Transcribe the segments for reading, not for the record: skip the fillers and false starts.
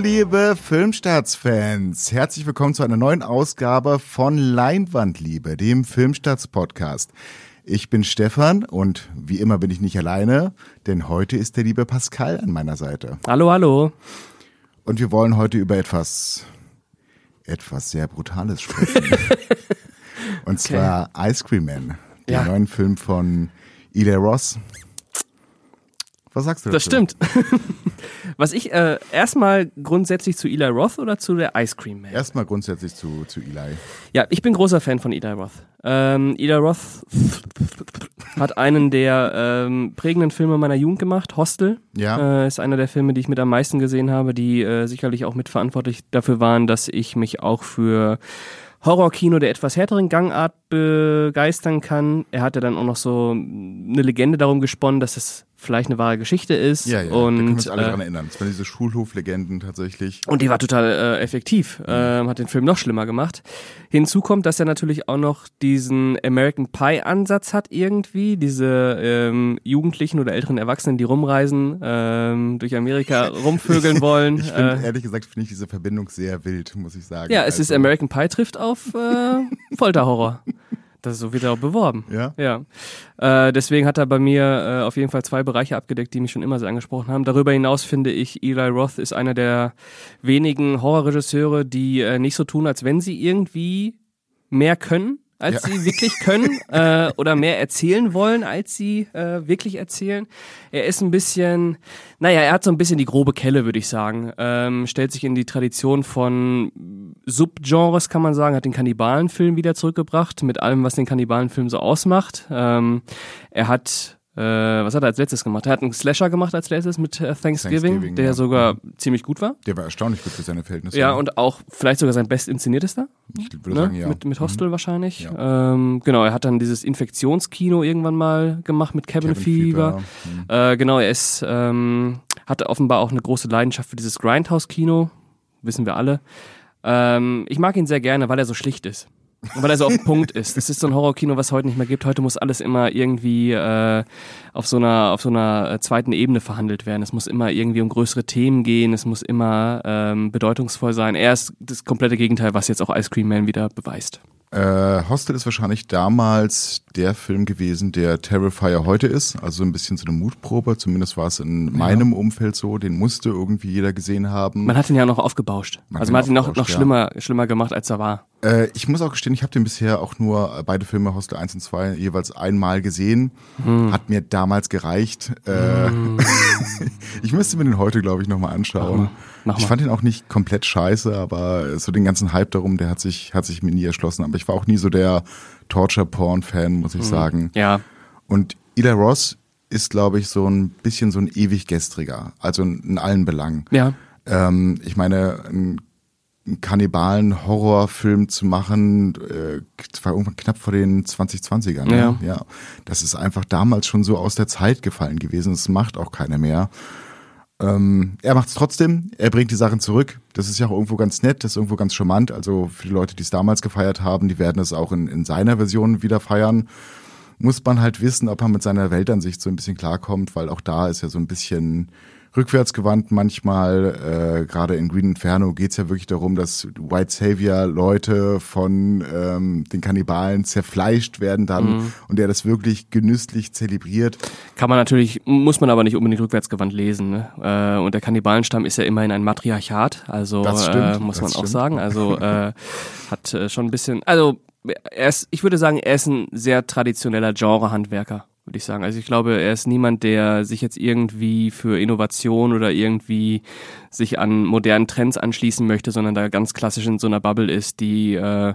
liebe Filmstarts-Fans. Herzlich willkommen zu einer neuen Ausgabe von Leinwandliebe, dem Filmstarts-Podcast. Ich bin Stefan und wie immer bin ich nicht alleine, denn heute ist der liebe Pascal an meiner Seite. Hallo, hallo. Und wir wollen heute über etwas sehr Brutales sprechen. Und zwar Ice Cream Man, den neuen Film von Eli Roth. Was sagst du dazu? Das stimmt. Was ich erstmal grundsätzlich zu Eli Roth oder zu der Ice Cream Man? Erstmal grundsätzlich zu Eli. Ja, ich bin großer Fan von Eli Roth. Eli Roth hat einen der prägenden Filme meiner Jugend gemacht, Hostel. Ja. Ist einer der Filme, die ich mit am meisten gesehen habe, die sicherlich auch mitverantwortlich dafür waren, dass ich mich auch für Horrorkino der etwas härteren Gangart begeistern kann. Er hatte dann auch noch so eine Legende darum gesponnen, dass es vielleicht eine wahre Geschichte ist. Ja, und da können wir uns alle dran erinnern. Das waren diese Schulhoflegenden tatsächlich. Und die war total effektiv. Hat den Film noch schlimmer gemacht. Hinzu kommt, dass er natürlich auch noch diesen American Pie-Ansatz hat irgendwie. Diese Jugendlichen oder älteren Erwachsenen, die rumreisen, durch Amerika rumvögeln wollen. Ich finde, ehrlich gesagt, finde ich diese Verbindung sehr wild, muss ich sagen. Ja, es ist American Pie trifft auf Folterhorror. So wird er auch beworben. Ja. Deswegen hat er bei mir auf jeden Fall 2 Bereiche abgedeckt, die mich schon immer sehr angesprochen haben. Darüber hinaus finde ich, Eli Roth ist einer der wenigen Horrorregisseure, die nicht so tun, als wenn sie irgendwie mehr können, als sie wirklich können, oder mehr erzählen wollen, als sie wirklich erzählen. Er ist ein bisschen, er hat so ein bisschen die grobe Kelle, würde ich sagen. Stellt sich in die Tradition von Subgenres, kann man sagen, hat den Kannibalenfilm wieder zurückgebracht, mit allem, was den Kannibalenfilm so ausmacht. Er hat was hat er als letztes gemacht? Er hat einen Slasher gemacht als letztes mit Thanksgiving, der sogar ziemlich gut war. Der war erstaunlich gut für seine Verhältnisse. Ja, und auch vielleicht sogar sein best inszeniertester. Ich würde sagen, ja. Mit Hostel wahrscheinlich. Ja. Genau, er hat dann dieses Infektionskino irgendwann mal gemacht mit Cabin Fever. Genau, er ist hatte offenbar auch eine große Leidenschaft für dieses Grindhouse-Kino. Wissen wir alle. Ich mag ihn sehr gerne, weil er so schlicht ist. Und weil er so auf Punkt ist. Das ist so ein Horrorkino, was heute nicht mehr gibt. Heute muss alles immer irgendwie auf so einer zweiten Ebene verhandelt werden. Es muss immer irgendwie um größere Themen gehen. Es muss immer bedeutungsvoll sein. Er ist das komplette Gegenteil, was jetzt auch Ice Cream Man wieder beweist. Hostel ist wahrscheinlich damals der Film gewesen, der Terrifier heute ist. Also ein bisschen so eine Mutprobe. Zumindest war es in meinem Umfeld so. Den musste irgendwie jeder gesehen haben. Man hat ihn ja noch aufgebauscht. Man hat ihn noch schlimmer gemacht, als er war. Ich muss auch gestehen, ich habe den bisher auch nur beide Filme, Hostel 1 und 2, jeweils einmal gesehen. Hat mir damals gereicht. Ich müsste mir den heute, glaube ich, nochmal anschauen. Mach mal. Ich fand ihn auch nicht komplett scheiße, aber so den ganzen Hype darum, der hat sich mir nie erschlossen. Aber ich war auch nie so der Torture-Porn-Fan, muss ich sagen. Ja. Und Eli Roth ist, glaube ich, so ein bisschen so ein ewig gestriger. Also in allen Belangen. Ja. Ich meine, einen Kannibalen-Horrorfilm zu machen, das war irgendwann knapp vor den 2020ern. Ne? Ja. Das ist einfach damals schon so aus der Zeit gefallen gewesen. Das macht auch keiner mehr. Er macht es trotzdem, er bringt die Sachen zurück. Das ist ja auch irgendwo ganz nett, das ist irgendwo ganz charmant. Also für die Leute, die es damals gefeiert haben, die werden es auch in seiner Version wieder feiern. Muss man halt wissen, ob man mit seiner Weltansicht so ein bisschen klarkommt, weil auch da ist ja so ein bisschen rückwärtsgewandt manchmal. Gerade in Green Inferno geht's ja wirklich darum, dass White Savior Leute von den Kannibalen zerfleischt werden dann und der das wirklich genüsslich zelebriert. Muss man aber nicht unbedingt rückwärtsgewandt lesen. Ne? Und der Kannibalenstamm ist ja immerhin ein Matriarchat, also das stimmt, muss man auch sagen. Also hat schon ein bisschen, ich würde sagen, er ist ein sehr traditioneller Genrehandwerker, würde ich sagen. Also ich glaube, er ist niemand, der sich jetzt irgendwie für Innovation oder irgendwie sich an modernen Trends anschließen möchte, sondern da ganz klassisch in so einer Bubble ist, die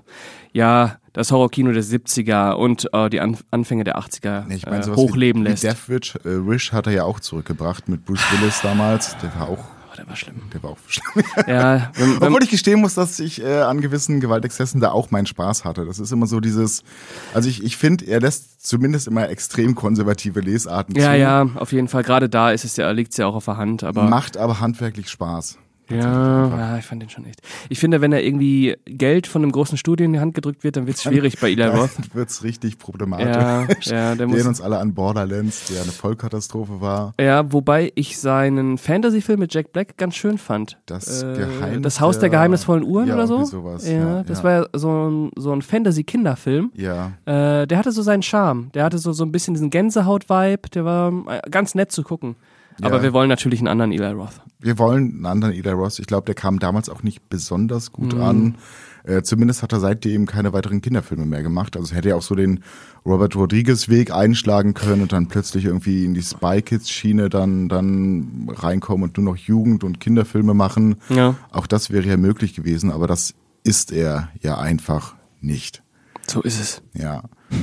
das Horrorkino der 70er und die Anfänge der 80er hochleben lässt. Death Wish hat er ja auch zurückgebracht mit Bruce Willis damals. Der war auch der war schlimm. Der war auch schlimm. Ja, obwohl ich gestehen muss, dass ich an gewissen Gewaltexzessen da auch meinen Spaß hatte. Das ist immer so dieses, also ich finde, er lässt zumindest immer extrem konservative Lesarten zu. Ja, auf jeden Fall. Gerade da liegt es ja auch auf der Hand. Aber macht aber handwerklich Spaß. Ja, ich fand den schon echt. Ich finde, wenn er irgendwie Geld von einem großen Studio in die Hand gedrückt wird, dann wird es schwierig bei Eli Roth. Dann wird es richtig problematisch. Ja, der muss uns alle an Borderlands, der eine Vollkatastrophe war. Ja, wobei ich seinen Fantasy-Film mit Jack Black ganz schön fand. Das Haus der geheimnisvollen Uhren oder so? Sowas. Ja, das war ja so ein Fantasy-Kinderfilm. Ja. Der hatte so seinen Charme. Der hatte so ein bisschen diesen Gänsehaut-Vibe. Der war ganz nett zu gucken. Aber wir wollen natürlich einen anderen Eli Roth. Wir wollen einen anderen Eli Roth. Ich glaube, der kam damals auch nicht besonders gut an. Zumindest hat er seitdem keine weiteren Kinderfilme mehr gemacht. Also hätte er auch so den Robert Rodriguez-Weg einschlagen können und dann plötzlich irgendwie in die Spy Kids-Schiene dann reinkommen und nur noch Jugend- und Kinderfilme machen. Ja. Auch das wäre ja möglich gewesen, aber das ist er ja einfach nicht. So ist es. Ja.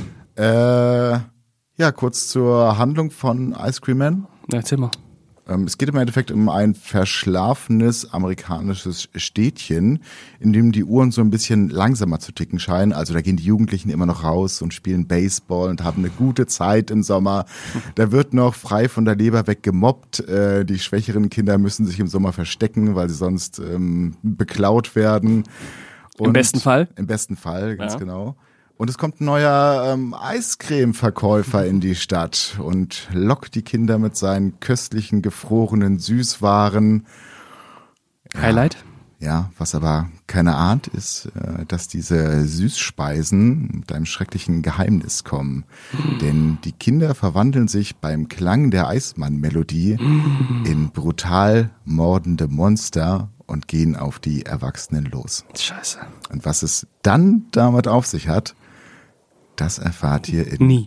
Kurz zur Handlung von Ice Cream Man. Erzähl mal. Es geht im Endeffekt um ein verschlafenes amerikanisches Städtchen, in dem die Uhren so ein bisschen langsamer zu ticken scheinen. Also da gehen die Jugendlichen immer noch raus und spielen Baseball und haben eine gute Zeit im Sommer. Da wird noch frei von der Leber weg gemobbt. Die schwächeren Kinder müssen sich im Sommer verstecken, weil sie sonst beklaut werden. Und im besten Fall? Im besten Fall, ganz genau. Und es kommt ein neuer Eiscreme-Verkäufer in die Stadt und lockt die Kinder mit seinen köstlichen, gefrorenen Süßwaren. Highlight? Ja, was aber keiner ahnt, ist, dass diese Süßspeisen mit einem schrecklichen Geheimnis kommen. Denn die Kinder verwandeln sich beim Klang der Eismann-Melodie in brutal mordende Monster und gehen auf die Erwachsenen los. Scheiße. Und was es dann damit auf sich hat, das erfahrt ihr nie.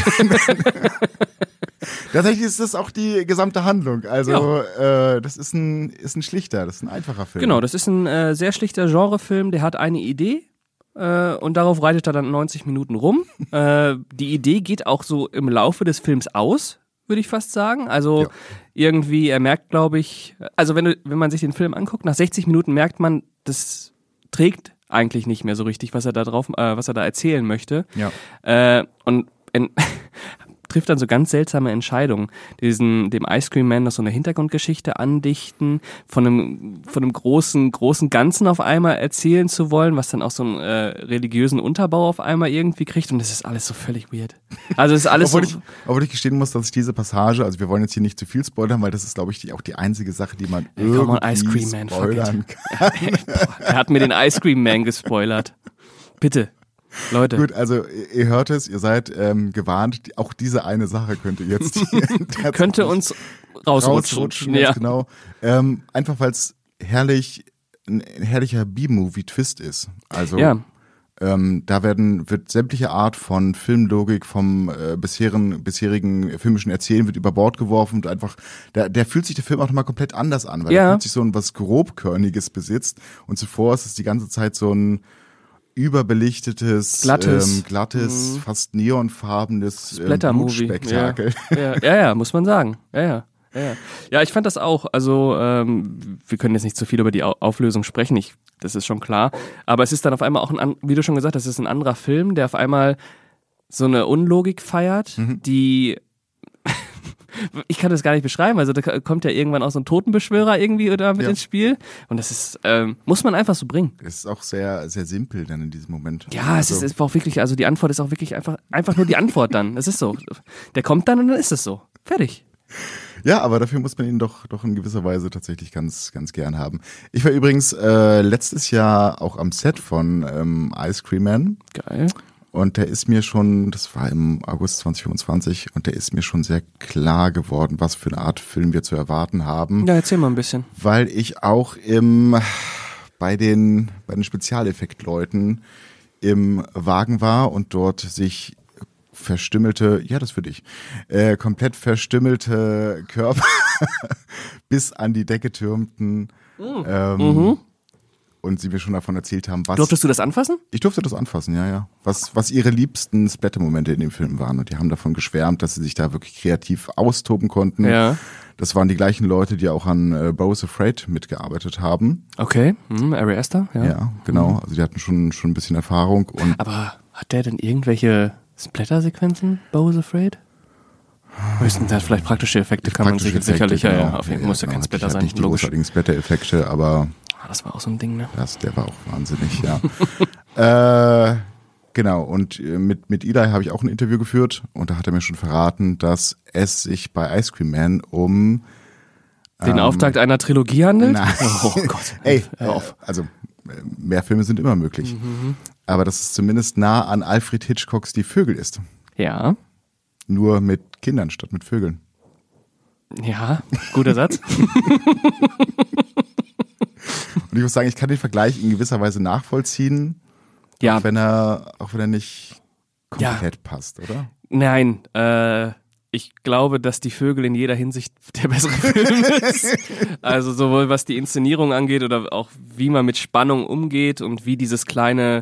Tatsächlich ist das auch die gesamte Handlung. Also das ist ein schlichter, das ist ein einfacher Film. Genau, das ist ein sehr schlichter Genrefilm, der hat eine Idee und darauf reitet er dann 90 Minuten rum. Die Idee geht auch so im Laufe des Films aus, würde ich fast sagen. Also irgendwie, er merkt, glaube ich, also wenn man sich den Film anguckt, nach 60 Minuten merkt man, das trägt eigentlich nicht mehr so richtig, was er da erzählen möchte. Ja. Und trifft dann so ganz seltsame Entscheidungen. Dem Ice Cream Man noch so eine Hintergrundgeschichte andichten, von einem großen Ganzen auf einmal erzählen zu wollen, was dann auch so einen religiösen Unterbau auf einmal irgendwie kriegt, und das ist alles so völlig weird. Also es ist alles obwohl ich gestehen muss, dass ich diese Passage, also wir wollen jetzt hier nicht zu viel spoilern, weil das ist, glaube ich, auch die einzige Sache, die man irgendwie spoilern kann. Er hat mir den Ice Cream Man gespoilert. Bitte. Leute. Gut, also ihr hört es, ihr seid gewarnt, auch diese eine Sache könnte jetzt könnte uns rausrutschen. Ja. Genau. Einfach weil es ein herrlicher B-Movie-Twist ist. Also da wird sämtliche Art von Filmlogik vom bisherigen filmischen Erzählen wird über Bord geworfen und einfach, der fühlt sich der Film auch nochmal komplett anders an, weil er plötzlich so was Grobkörniges besitzt und zuvor ist es die ganze Zeit so ein überbelichtetes, glattes, fast neonfarbenes Blutspektakel. Ja, muss man sagen. Ja, ich fand das auch. Also wir können jetzt nicht zu viel über die Auflösung sprechen, das ist schon klar. Aber es ist dann auf einmal auch, wie du schon gesagt hast, es ist ein anderer Film, der auf einmal so eine Unlogik feiert, die ich kann das gar nicht beschreiben, also da kommt ja irgendwann auch so ein Totenbeschwörer irgendwie oder mit ins Spiel und das ist, muss man einfach so bringen. Es ist auch sehr, sehr simpel dann in diesem Moment. Ja, also, es ist auch wirklich, also die Antwort ist auch wirklich einfach nur die Antwort dann, es ist so. Der kommt dann und dann ist es so. Fertig. Ja, aber dafür muss man ihn doch in gewisser Weise tatsächlich ganz, ganz gern haben. Ich war übrigens letztes Jahr auch am Set von Ice Cream Man. Geil. Und der ist mir schon, das war im August 2025, und der ist mir schon sehr klar geworden, was für eine Art Film wir zu erwarten haben. Ja, erzähl mal ein bisschen. Weil ich auch bei den Spezialeffektleuten im Wagen war und dort sich komplett verstümmelte Körper bis an die Decke türmten. Und sie mir schon davon erzählt haben, was... Durftest du das anfassen? Ich durfte das anfassen, ja. Was ihre liebsten Splatter-Momente in dem Film waren. Und die haben davon geschwärmt, dass sie sich da wirklich kreativ austoben konnten. Ja. Das waren die gleichen Leute, die auch an Beau is Afraid mitgearbeitet haben. Okay, Ari Aster, ja. Ja, genau. Also die hatten schon ein bisschen Erfahrung. Aber hat der denn irgendwelche Splatter-Sequenzen, Beau is Afraid? Höchstens hat vielleicht praktische Effekte, kann man sich sicherlich, genau. Ja, auf jeden Fall muss ja kein Splatter sein. Nicht die großartigen Splatter-Effekte, aber das war auch so ein Ding, ne? Der war auch wahnsinnig, ja. Genau, und mit Eli habe ich auch ein Interview geführt und da hat er mir schon verraten, dass es sich bei Ice Cream Man um den Auftakt einer Trilogie handelt? Nein. Oh Gott. Ey, also mehr Filme sind immer möglich. Aber dass es zumindest nah an Alfred Hitchcocks Die Vögel ist. Ja. Nur mit Kindern statt mit Vögeln. Ja, guter Satz. Und ich muss sagen, ich kann den Vergleich in gewisser Weise nachvollziehen, ja. auch wenn er nicht komplett passt, oder? Nein, ich glaube, dass Die Vögel in jeder Hinsicht der bessere Film ist. Also sowohl was die Inszenierung angeht oder auch wie man mit Spannung umgeht und wie diese kleine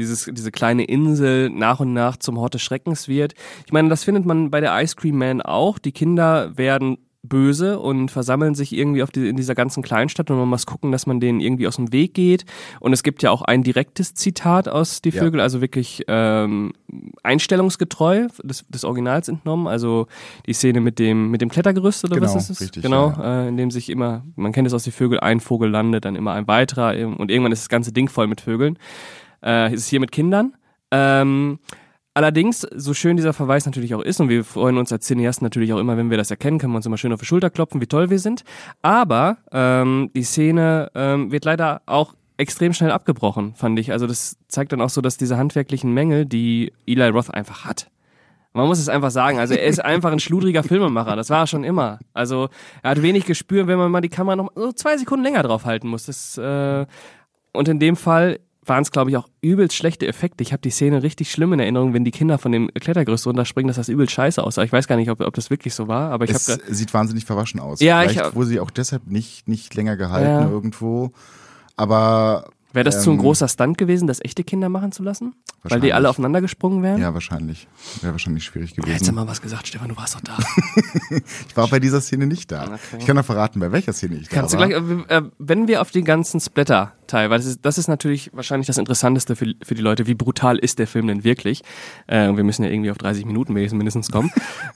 Insel nach und nach zum Hort des Schreckens wird. Ich meine, das findet man bei der Ice Cream Man auch. Die Kinder werden böse und versammeln sich irgendwie in dieser ganzen Kleinstadt und man muss gucken, dass man denen irgendwie aus dem Weg geht. Und es gibt ja auch ein direktes Zitat aus Die Vögel, also wirklich einstellungsgetreu des Originals entnommen. Also die Szene mit dem Klettergerüst oder was ist es? Richtig, genau, in dem sich immer, man kennt es aus Die Vögel, ein Vogel landet, dann immer ein weiterer und irgendwann ist das ganze Ding voll mit Vögeln. Ist es hier mit Kindern. Allerdings, so schön dieser Verweis natürlich auch ist, und wir freuen uns als Cineasten natürlich auch immer, wenn wir das erkennen, können wir uns immer schön auf die Schulter klopfen, wie toll wir sind. Aber die Szene wird leider auch extrem schnell abgebrochen, fand ich. Also das zeigt dann auch so, dass diese handwerklichen Mängel, die Eli Roth einfach hat. Man muss es einfach sagen, also er ist einfach ein schludriger Filmemacher, das war er schon immer. Also er hat wenig Gespür, wenn man mal die Kamera noch so 2 Sekunden länger drauf halten muss. Und in dem Fall waren es, glaube ich, auch übelst schlechte Effekte. Ich habe die Szene richtig schlimm in Erinnerung, wenn die Kinder von dem Klettergerüst runterspringen, dass das übelst scheiße aussah. Ich weiß gar nicht, ob das wirklich so war, aber es sieht wahnsinnig verwaschen aus. Ja, vielleicht wurde sie auch deshalb nicht länger gehalten irgendwo. Aber wäre das zu ein großer Stunt gewesen, das echte Kinder machen zu lassen? Weil die alle aufeinander gesprungen wären? Ja, wahrscheinlich. Wäre wahrscheinlich schwierig gewesen. Hättest du mal was gesagt, Stefan, du warst doch da. Ich war bei dieser Szene nicht da. Okay. Ich kann doch verraten, bei welcher Szene ich da war. Kannst du gleich, wenn wir auf den ganzen Splatter-Teil, weil das ist natürlich wahrscheinlich das Interessanteste für die Leute, wie brutal ist der Film denn wirklich? Wir müssen ja irgendwie auf 30 Minuten mindestens kommen.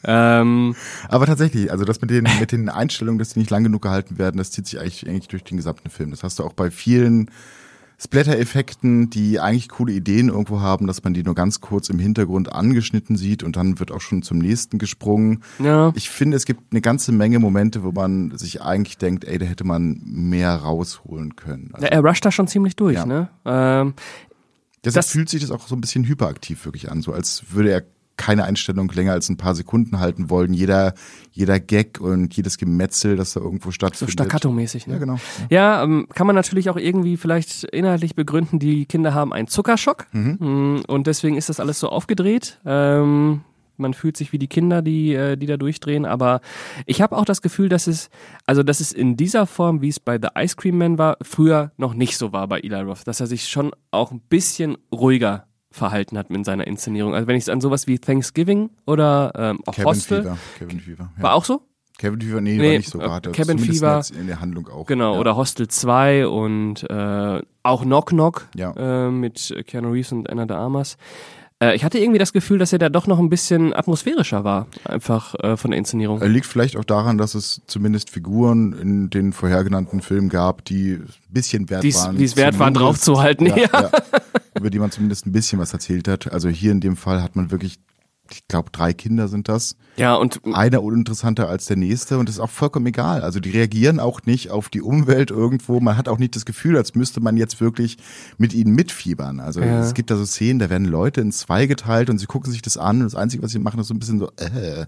Aber tatsächlich, also das mit den Einstellungen, dass die nicht lang genug gehalten werden, das zieht sich eigentlich durch den gesamten Film. Das hast du auch bei vielen Splatter-Effekten, die eigentlich coole Ideen irgendwo haben, dass man die nur ganz kurz im Hintergrund angeschnitten sieht und dann wird auch schon zum nächsten gesprungen. Ja. Ich finde, es gibt eine ganze Menge Momente, wo man sich eigentlich denkt, ey, da hätte man mehr rausholen können. Also, er rusht da schon ziemlich durch, ne? Deshalb fühlt sich das auch so ein bisschen hyperaktiv wirklich an, so als würde er keine Einstellung länger als ein paar Sekunden halten wollen. Jeder Gag und jedes Gemetzel, das da irgendwo stattfindet. So staccato-mäßig, ne? Ja, genau. Ja, kann man natürlich auch irgendwie vielleicht inhaltlich begründen, die Kinder haben einen Zuckerschock und deswegen ist das alles so aufgedreht. Man fühlt sich wie die Kinder, die da durchdrehen, aber ich habe auch das Gefühl, dass es in dieser Form, wie es bei The Ice Cream Man war, früher noch nicht so war bei Eli Roth, dass er sich schon auch ein bisschen ruhiger verhalten hat mit seiner Inszenierung. Also wenn ich es an sowas wie Thanksgiving oder auch Hostel. Cabin Fever. Ja. War auch so? Cabin Fever, nee, war nicht so gerade. Cabin Fever. In der Handlung auch. Genau, ja. Oder Hostel 2 und auch Knock Knock mit Keanu Reeves und Ana de Armas. Ich hatte irgendwie das Gefühl, dass er da doch noch ein bisschen atmosphärischer war, einfach von der Inszenierung. Liegt vielleicht auch daran, dass es zumindest Figuren in den vorher genannten Filmen gab, die ein bisschen wert waren. Die es wert waren, draufzuhalten, ja. Über die man zumindest ein bisschen was erzählt hat. Also hier in dem Fall hat man wirklich, ich glaube 3 Kinder sind das. Ja, und einer uninteressanter als der nächste und das ist auch vollkommen egal. Also die reagieren auch nicht auf die Umwelt irgendwo. Man hat auch nicht das Gefühl, als müsste man jetzt wirklich mit ihnen mitfiebern. Also es gibt da so Szenen, da werden Leute in 2 geteilt und sie gucken sich das an und das Einzige, was sie machen, ist so ein bisschen so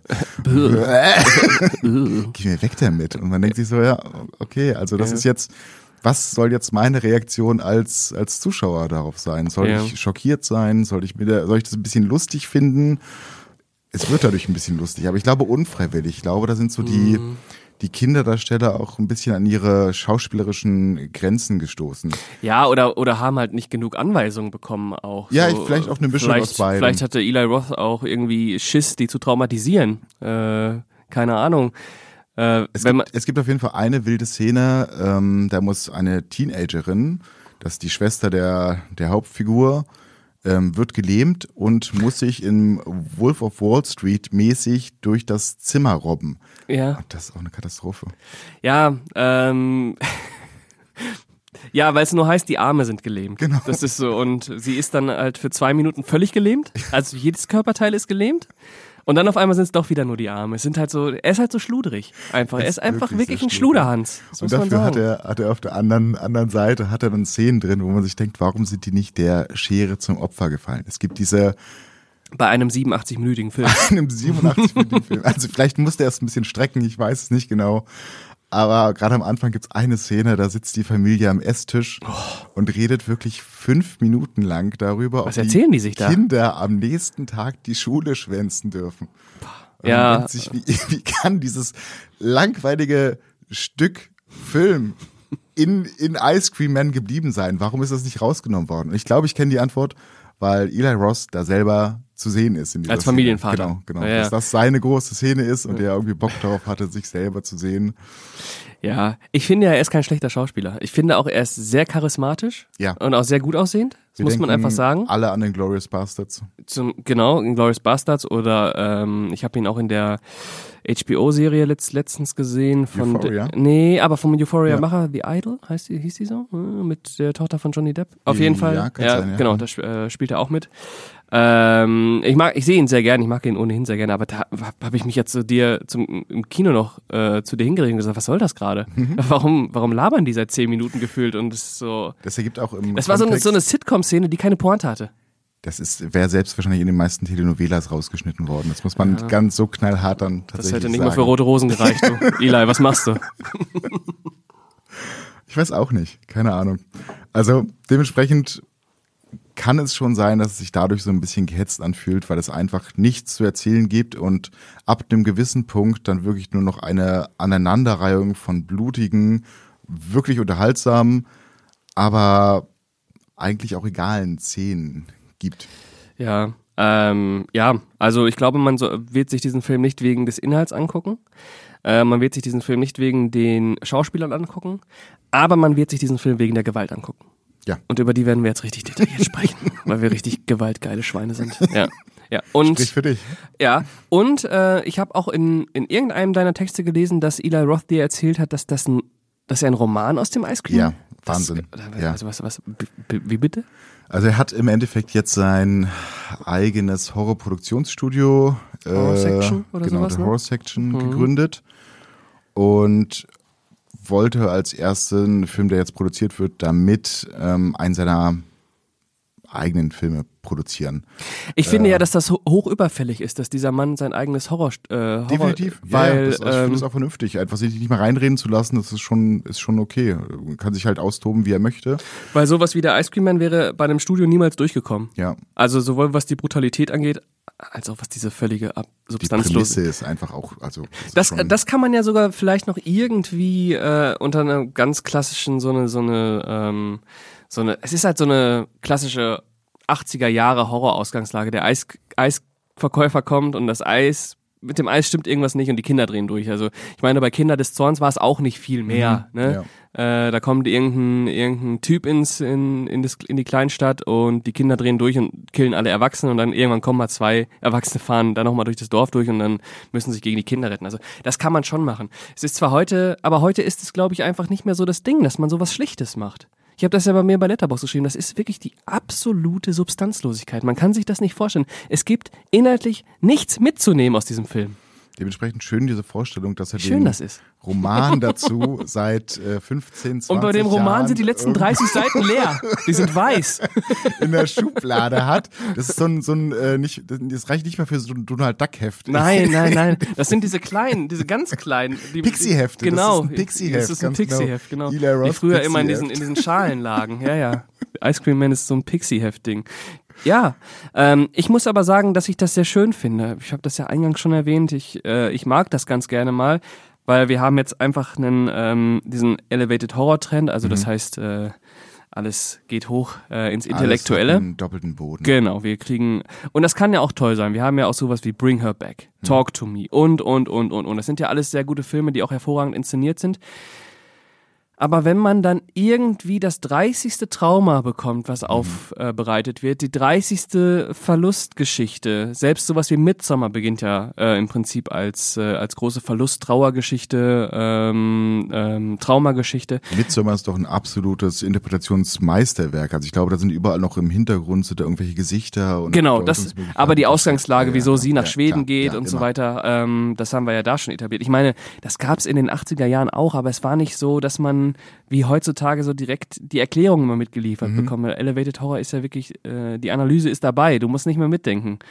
geh mir weg damit. Und man denkt sich so, ja, okay, also das ist jetzt, was soll jetzt meine Reaktion als Zuschauer darauf sein? Soll ich schockiert sein? Soll ich das ein bisschen lustig finden? Es wird dadurch ein bisschen lustig, aber ich glaube unfreiwillig. Ich glaube, da sind so die Kinderdarsteller auch ein bisschen an ihre schauspielerischen Grenzen gestoßen. Ja, oder haben halt nicht genug Anweisungen bekommen auch. Ja, vielleicht auch eine Mischung aus beiden. Vielleicht hatte Eli Roth auch irgendwie Schiss, die zu traumatisieren. Keine Ahnung. Es gibt auf jeden Fall eine wilde Szene, da muss eine Teenagerin, das ist die Schwester der Hauptfigur, wird gelähmt und muss sich im Wolf of Wall Street mäßig durch das Zimmer robben. Ja. Und das ist auch eine Katastrophe. Ja, ja, weil es nur heißt, die Arme sind gelähmt. Genau. Das ist so. Und sie ist dann halt für 2 Minuten völlig gelähmt. Also jedes Körperteil ist gelähmt. Und dann auf einmal sind es doch wieder nur die Arme. Es sind halt so, er ist halt so schludrig einfach. Er ist einfach wirklich ein Schluderhans. Und dafür hat er auf der anderen Seite hat er dann Szenen drin, wo man sich denkt, warum sind die nicht der Schere zum Opfer gefallen? Es gibt diese bei einem 87-minütigen Film. Einem 87-minütigen Film. Also vielleicht musste er es ein bisschen strecken, ich weiß es nicht genau. Aber gerade am Anfang gibt's eine Szene, da sitzt die Familie am Esstisch und redet wirklich 5 Minuten lang darüber, ob die sich Kinder am nächsten Tag die Schule schwänzen dürfen. Und ja. man denkt sich, wie kann dieses langweilige Stück Film in Ice Cream Man geblieben sein? Warum ist das nicht rausgenommen worden? Und ich glaube, ich kenne die Antwort, weil Eli Roth da selber zu sehen ist. In dieser als Familienvater. Szene. Genau. Ja. Dass das seine große Szene ist und er irgendwie Bock darauf hatte, sich selber zu sehen. Ja, ich finde ja, er ist kein schlechter Schauspieler. Ich finde auch, er ist sehr charismatisch und auch sehr gut aussehend. Das muss man einfach sagen. Alle an den Glorious Bastards. Genau, in Glorious Bastards oder ich habe ihn auch in der HBO-Serie letztens gesehen. Von Euphoria? Nee, aber vom Euphoria-Macher The Idol, hieß die so? Mit der Tochter von Johnny Depp. Auf jeden Fall. Ja, kann sein, ja. Genau, da spielt er auch mit. Ich sehe ihn sehr gerne, ich mag ihn ohnehin sehr gerne, aber da habe ich mich jetzt zu dir im Kino noch zu dir hingeredet und gesagt, was soll das gerade? Warum labern die seit 10 Minuten gefühlt und es ist so. Das ergibt auch im Das war so eine Sitcom-Szene, die keine Pointe hatte. Das wäre selbst wahrscheinlich in den meisten Telenovelas rausgeschnitten worden. Das muss man ganz so knallhart dann tatsächlich sagen. Das hätte nicht mal für Rote Rosen gereicht. Du. Eli, was machst du? Ich weiß auch nicht, keine Ahnung. Also dementsprechend kann es schon sein, dass es sich dadurch so ein bisschen gehetzt anfühlt, weil es einfach nichts zu erzählen gibt und ab einem gewissen Punkt dann wirklich nur noch eine Aneinanderreihung von blutigen, wirklich unterhaltsamen, aber eigentlich auch egalen Szenen gibt. Ja, also ich glaube, man wird sich diesen Film nicht wegen des Inhalts angucken. Man wird sich diesen Film nicht wegen den Schauspielern angucken, aber man wird sich diesen Film wegen der Gewalt angucken. Ja. Und über die werden wir jetzt richtig detailliert sprechen, weil wir richtig gewaltgeile Schweine sind. Ja. Und, sprich für dich. Ja, und ich habe auch in irgendeinem deiner Texte gelesen, dass Eli Roth dir erzählt hat, dass er ein Roman aus dem Ice Cream? Ja, Wahnsinn. Also was, wie bitte? Also er hat im Endeffekt jetzt sein eigenes Horror-Produktionsstudio, Horror Section oder genau, sowas, der Horror Section gegründet und wollte als ersten Film, der jetzt produziert wird, damit einen seiner eigenen Filme produzieren. Ich finde ja, dass das hoch überfällig ist, dass dieser Mann sein eigenes Horror definitiv, weil ich finde es auch vernünftig, einfach sich nicht mal reinreden zu lassen, das ist schon okay. Man kann sich halt austoben, wie er möchte. Weil sowas wie der Ice Cream Man wäre bei einem Studio niemals durchgekommen. Ja. Also sowohl was die Brutalität angeht, als auch was diese völlige substanzlose. Die Prämisse ist einfach auch, also das kann man ja sogar vielleicht noch irgendwie unter einer ganz klassischen es ist halt so eine klassische 80er Jahre Horror-Ausgangslage. Der Eisverkäufer kommt und mit dem Eis stimmt irgendwas nicht und die Kinder drehen durch. Also ich meine, bei Kinder des Zorns war es auch nicht viel mehr. Ne? Ja. Da kommt irgendein Typ in die Kleinstadt und die Kinder drehen durch und killen alle Erwachsenen und dann irgendwann kommen mal 2 Erwachsene, fahren dann nochmal durch das Dorf durch und dann müssen sich gegen die Kinder retten. Also das kann man schon machen. Es ist zwar heute ist es, glaube ich, einfach nicht mehr so das Ding, dass man sowas Schlichtes macht. Ich habe das ja bei mir bei Letterboxd geschrieben, das ist wirklich die absolute Substanzlosigkeit. Man kann sich das nicht vorstellen. Es gibt inhaltlich nichts mitzunehmen aus diesem Film. Dementsprechend schön diese Vorstellung, dass er das ist. Roman dazu seit 15, 20 Und bei dem Roman Jahren sind die letzten 30 Seiten leer. Die sind weiß. In der Schublade hat. Das ist das reicht nicht mehr für so ein Donald Duck Heft. Nein. Das sind diese ganz kleinen. Pixie-Hefte. Genau. Das ist ein Pixie-Heft. Das ist ein Pixie-Heft, genau. Eli Roth die früher Pixie immer in diesen Schalen lagen. Ja. Ice Cream Man ist so ein Pixie-Heft-Ding. Ja, ich muss aber sagen, dass ich das sehr schön finde. Ich habe das ja eingangs schon erwähnt. Ich mag das ganz gerne mal, weil wir haben jetzt einfach diesen Elevated Horror Trend. Also das heißt, alles geht hoch ins Intellektuelle. Alles hat einen doppelten Boden. Genau, und das kann ja auch toll sein. Wir haben ja auch sowas wie Bring Her Back, Talk to Me und. Das sind ja alles sehr gute Filme, die auch hervorragend inszeniert sind. Aber wenn man dann irgendwie das 30. Trauma bekommt, was aufbereitet wird, die 30. Verlustgeschichte, selbst sowas wie Midsommar beginnt ja im Prinzip als große Verlust-Trauergeschichte, Traumageschichte. Midsommar ist doch ein absolutes Interpretationsmeisterwerk. Also ich glaube, da sind überall noch im Hintergrund sind da irgendwelche Gesichter. Und genau, aber die Ausgangslage, wieso sie nach Schweden geht und genau. so weiter, das haben wir ja da schon etabliert. Ich meine, das gab es in den 80er Jahren auch, aber es war nicht so, dass man wie heutzutage so direkt die Erklärung immer mitgeliefert bekommt. Elevated Horror ist ja wirklich, die Analyse ist dabei, du musst nicht mehr mitdenken.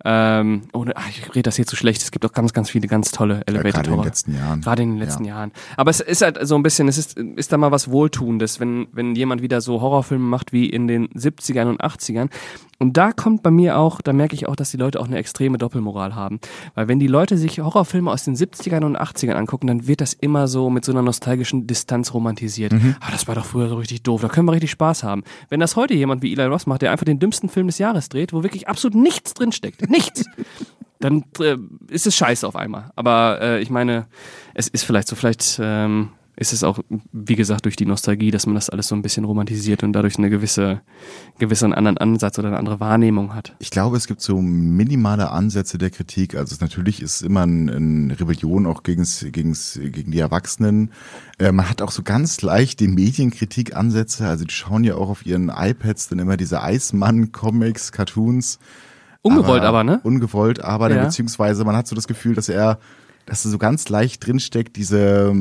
Ich rede das hier zu schlecht, es gibt auch ganz, ganz viele ganz tolle Elevated Horror. Gerade in den letzten Jahren. Aber es ist halt so ein bisschen, es ist da mal was Wohltuendes, wenn jemand wieder so Horrorfilme macht wie in den 70ern und 80ern. Und da kommt bei mir auch, da merke ich auch, dass die Leute auch eine extreme Doppelmoral haben. Weil wenn die Leute sich Horrorfilme aus den 70ern und 80ern angucken, dann wird das immer so mit so einer nostalgischen Distanz romantisiert. Das war doch früher so richtig doof, da können wir richtig Spaß haben. Wenn das heute jemand wie Eli Roth macht, der einfach den dümmsten Film des Jahres dreht, wo wirklich absolut nichts drinsteckt, nichts, dann ist es scheiße auf einmal. Aber ich meine, es ist vielleicht so, ist es auch, wie gesagt, durch die Nostalgie, dass man das alles so ein bisschen romantisiert und dadurch einen gewissen anderen Ansatz oder eine andere Wahrnehmung hat. Ich glaube, es gibt so minimale Ansätze der Kritik. Also natürlich ist immer eine Rebellion auch gegen die Erwachsenen. Man hat auch so ganz leicht die Medienkritik-Ansätze. Also die schauen ja auch auf ihren iPads dann immer diese Eismann-Comics, Cartoons. Ungewollt aber, ne? Ungewollt, aber ja. Beziehungsweise man hat so das Gefühl, dass so ganz leicht drinsteckt, diese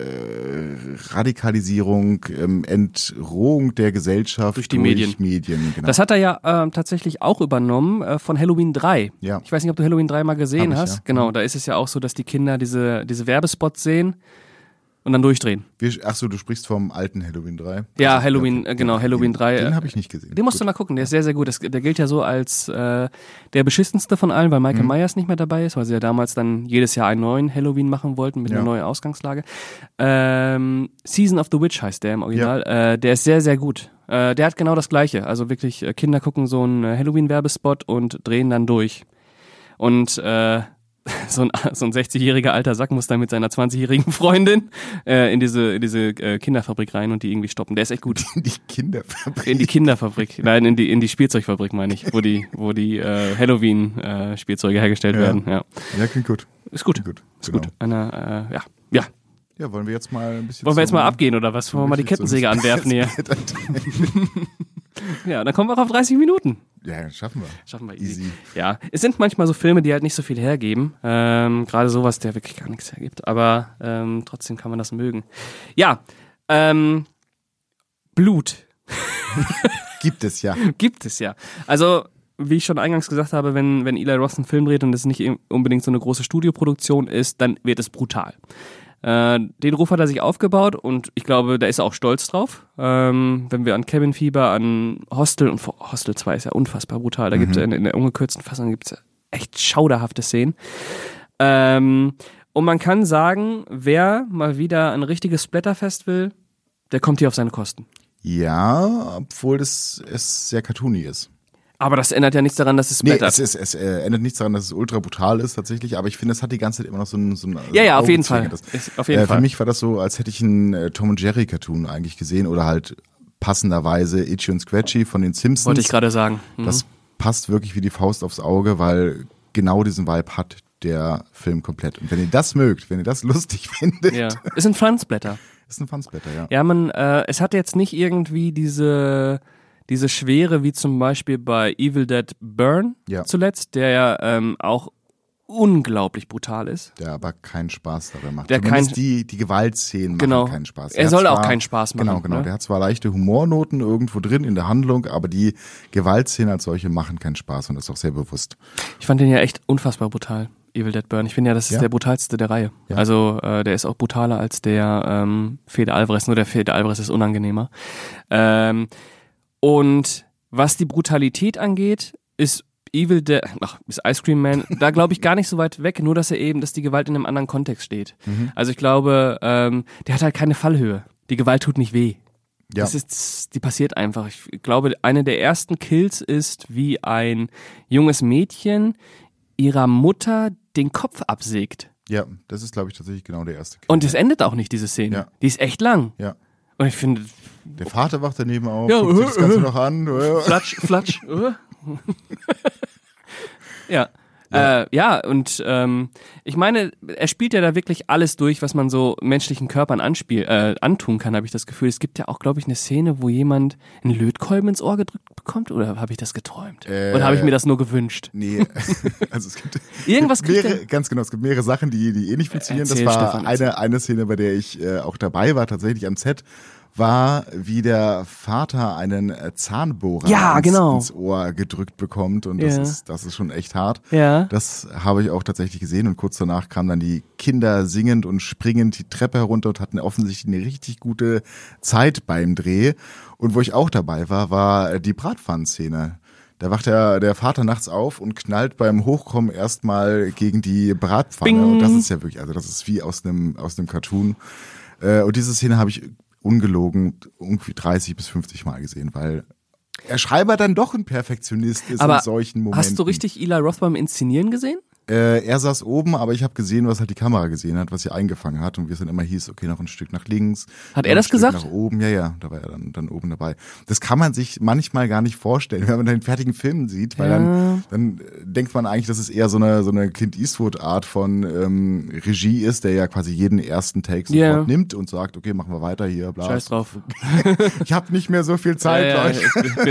Radikalisierung, Entrohung der Gesellschaft durch Medien. Genau. Das hat er ja tatsächlich auch übernommen von Halloween 3. Ja. Ich weiß nicht, ob du Halloween 3 mal gesehen hast. Ja. Genau, da ist es ja auch so, dass die Kinder diese Werbespots sehen und dann durchdrehen. Achso, du sprichst vom alten Halloween 3. Ja, Halloween 3. Den habe ich nicht gesehen. Den musst du mal gucken, der ist sehr, sehr gut. Der gilt ja so als der beschissenste von allen, weil Michael Myers nicht mehr dabei ist, weil sie ja damals dann jedes Jahr einen neuen Halloween machen wollten mit einer neuen Ausgangslage. Season of the Witch heißt der im Original. Ja. Der ist sehr, sehr gut. Der hat genau das Gleiche. Also wirklich, Kinder gucken so einen Halloween-Werbespot und drehen dann durch. Und so ein 60-jähriger alter Sack muss dann mit seiner 20-jährigen Freundin in diese Kinderfabrik rein und die irgendwie stoppen. Der ist echt gut. In die Kinderfabrik? In die Kinderfabrik. Nein, in die Spielzeugfabrik meine ich, wo die Halloween-Spielzeuge hergestellt werden. Ja, klingt gut. Ist gut. Gut. Ist Genau. gut. Ja. Ja, wollen wir jetzt mal ein bisschen... Wollen wir jetzt mal abgehen oder was? Wollen wir mal die Kettensäge anwerfen hier? Ja, dann kommen wir auch auf 30 Minuten. Ja, schaffen wir easy. Ja, es sind manchmal so Filme, die halt nicht so viel hergeben. Gerade sowas, der wirklich gar nichts hergibt. Aber trotzdem kann man das mögen. Ja, Blut. Gibt es ja. Also, wie ich schon eingangs gesagt habe, wenn Eli Roth einen Film dreht und es nicht unbedingt so eine große Studioproduktion ist, dann wird es brutal. Den Ruf hat er sich aufgebaut und ich glaube, da ist er auch stolz drauf. Wenn wir an Cabin Fever, an Hostel und Hostel 2 ist ja unfassbar brutal. Da gibt es in der ungekürzten Fassung gibt's echt schauderhafte Szenen. Und man kann sagen, wer mal wieder ein richtiges Splatterfest will, der kommt hier auf seine Kosten. Ja, obwohl es sehr cartoony ist. Aber das ändert ja nichts daran, dass es splattert. Nee, es ändert nichts daran, dass es ultra brutal ist tatsächlich, aber ich finde, es hat die ganze Zeit immer noch so ein Ja, auf jeden Fall. Für mich war das so, als hätte ich einen Tom und Jerry Cartoon eigentlich gesehen oder halt passenderweise Itchy und Scratchy von den Simpsons. Wollte ich gerade sagen. Das passt wirklich wie die Faust aufs Auge, weil genau diesen Vibe hat der Film komplett. Und wenn ihr das mögt, wenn ihr das lustig findet. Ja. Ist ein Fun-Splatter. Ist ein Fun-Splatter, ja. Ja, es hat jetzt nicht irgendwie diese Schwere, wie zum Beispiel bei Evil Dead Burn zuletzt, der ja auch unglaublich brutal ist. Der aber keinen Spaß dabei macht. Die Gewaltszenen machen keinen Spaß. Er soll auch keinen Spaß machen. Genau. Ne? Der hat zwar leichte Humornoten irgendwo drin in der Handlung, aber die Gewaltszenen als solche machen keinen Spaß und das ist auch sehr bewusst. Ich fand den ja echt unfassbar brutal, Evil Dead Burn. Ich finde ja, das ist der brutalste der Reihe. Ja. Also der ist auch brutaler als der Fede Alvarez, nur der Fede Alvarez ist unangenehmer. Und was die Brutalität angeht, ist ist Ice Cream Man, da glaube ich gar nicht so weit weg, nur dass die Gewalt in einem anderen Kontext steht. Also ich glaube, der hat halt keine Fallhöhe. Die Gewalt tut nicht weh. Ja. Die passiert einfach. Ich glaube, eine der ersten Kills ist, wie ein junges Mädchen ihrer Mutter den Kopf absägt. Ja, das ist, glaube ich, tatsächlich genau der erste Kill. Und es endet auch nicht, diese Szene. Ja. Die ist echt lang. Ja. Und ich finde... Der Vater wacht daneben auf, guckt sich das Ganze noch an. Flatsch. Ja. Und ich meine, er spielt ja da wirklich alles durch, was man so menschlichen Körpern antun kann, habe ich das Gefühl. Es gibt ja auch, glaube ich, eine Szene, wo jemand einen Lötkolben ins Ohr gedrückt bekommt, oder habe ich das geträumt? Oder habe ich mir das nur gewünscht? Nee, also es gibt, Irgendwas ganz genau, es gibt mehrere Sachen, die nicht funktionieren. Das war eine Szene, bei der ich auch dabei war, tatsächlich am Set, war, wie der Vater einen Zahnbohrer ins Ohr gedrückt bekommt und das ist schon echt hart. Ja. Das habe ich auch tatsächlich gesehen und kurz danach kamen dann die Kinder singend und springend die Treppe herunter und hatten offensichtlich eine richtig gute Zeit beim Dreh. Und wo ich auch dabei war die Bratpfannenszene. Da wacht der Vater nachts auf und knallt beim Hochkommen erstmal gegen die Bratpfanne. Bing. Und das ist ja wirklich, also das ist wie aus einem Cartoon. Und diese Szene habe ich ungelogen irgendwie 30 bis 50 Mal gesehen, weil er Schreiber dann doch ein Perfektionist ist in solchen Momenten. Hast du richtig Eli Roth beim Inszenieren gesehen? Er saß oben, aber ich habe gesehen, was halt die Kamera gesehen hat, was sie eingefangen hat und wie es dann immer hieß, okay, noch ein Stück nach links. Hat er das gesagt? Nach oben, ja, da war er dann oben dabei. Das kann man sich manchmal gar nicht vorstellen, wenn man den fertigen Film sieht, weil dann denkt man eigentlich, dass es eher so eine Clint Eastwood-Art von Regie ist, der ja quasi jeden ersten Take sofort nimmt und sagt, okay, machen wir weiter hier, bla. Scheiß drauf. Ich habe nicht mehr so viel Zeit, Leute. Ich bin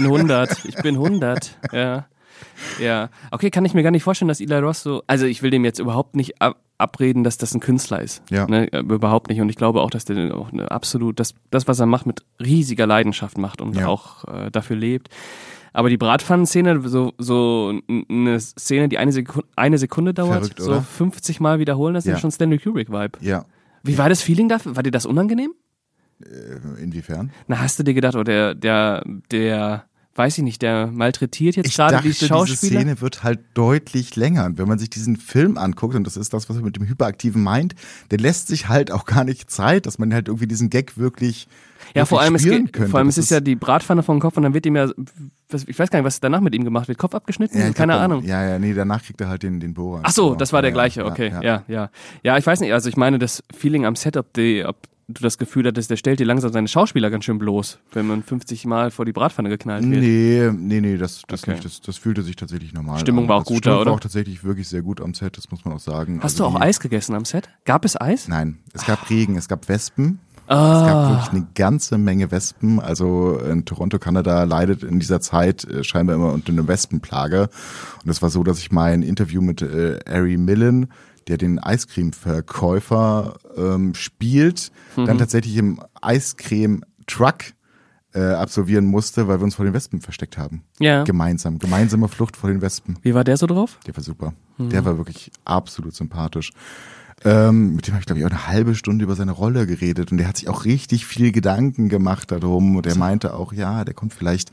100, ja. Ja, okay, kann ich mir gar nicht vorstellen, dass Eli Roth so, also ich will dem jetzt überhaupt nicht abreden, dass das ein Künstler ist. Ja. Ne, überhaupt nicht. Und ich glaube auch, dass der auch absolut, das, was er macht, mit riesiger Leidenschaft macht und auch dafür lebt. Aber die Bratpfannenszene, so eine Szene, die eine Sekunde dauert, verrückt, so oder? 50 Mal wiederholen, das ist ja schon Stanley Kubrick-Vibe. Ja. Wie war das Feeling dafür? War dir das unangenehm? Inwiefern? Na, hast du dir gedacht, der weiß ich nicht, der malträtiert jetzt gerade die Schauspieler? Diese Szene wird halt deutlich länger. Und wenn man sich diesen Film anguckt, und das ist das, was er mit dem Hyperaktiven meint, der lässt sich halt auch gar nicht Zeit, dass man halt irgendwie diesen Gag wirklich vor allem es ist ja die Bratpfanne vom Kopf und dann wird ihm ja, ich weiß gar nicht, was danach mit ihm gemacht wird, Kopf abgeschnitten? Ja, keine Ahnung. Nee, danach kriegt er halt den Bohrer. Ach so, das war der gleiche, okay, ja. Ja, ich weiß nicht, also ich meine, das Feeling am Set, ob du das Gefühl hattest, der stellt dir langsam seine Schauspieler ganz schön bloß, wenn man 50 Mal vor die Bratpfanne geknallt wird. Nee, das nicht. Das fühlte sich tatsächlich normal Stimmung an. war auch gut da, oder? Stimmung war auch tatsächlich wirklich sehr gut am Set, das muss man auch sagen. Hast du auch Eis gegessen am Set? Gab es Eis? Nein, es gab Regen, es gab Wespen. Es gab wirklich eine ganze Menge Wespen. Also in Toronto, Kanada leidet in dieser Zeit scheinbar immer unter einer Wespenplage. Und es war so, dass ich mein Interview mit Ari Millen, der den Eiscreme-Verkäufer spielt, dann tatsächlich im Eiscreme-Truck absolvieren musste, weil wir uns vor den Wespen versteckt haben. Ja. Gemeinsame Flucht vor den Wespen. Wie war der so drauf? Der war super. Der war wirklich absolut sympathisch. Mit dem habe ich, glaube ich, auch eine halbe Stunde über seine Rolle geredet und der hat sich auch richtig viel Gedanken gemacht darum und er meinte auch, ja, der kommt vielleicht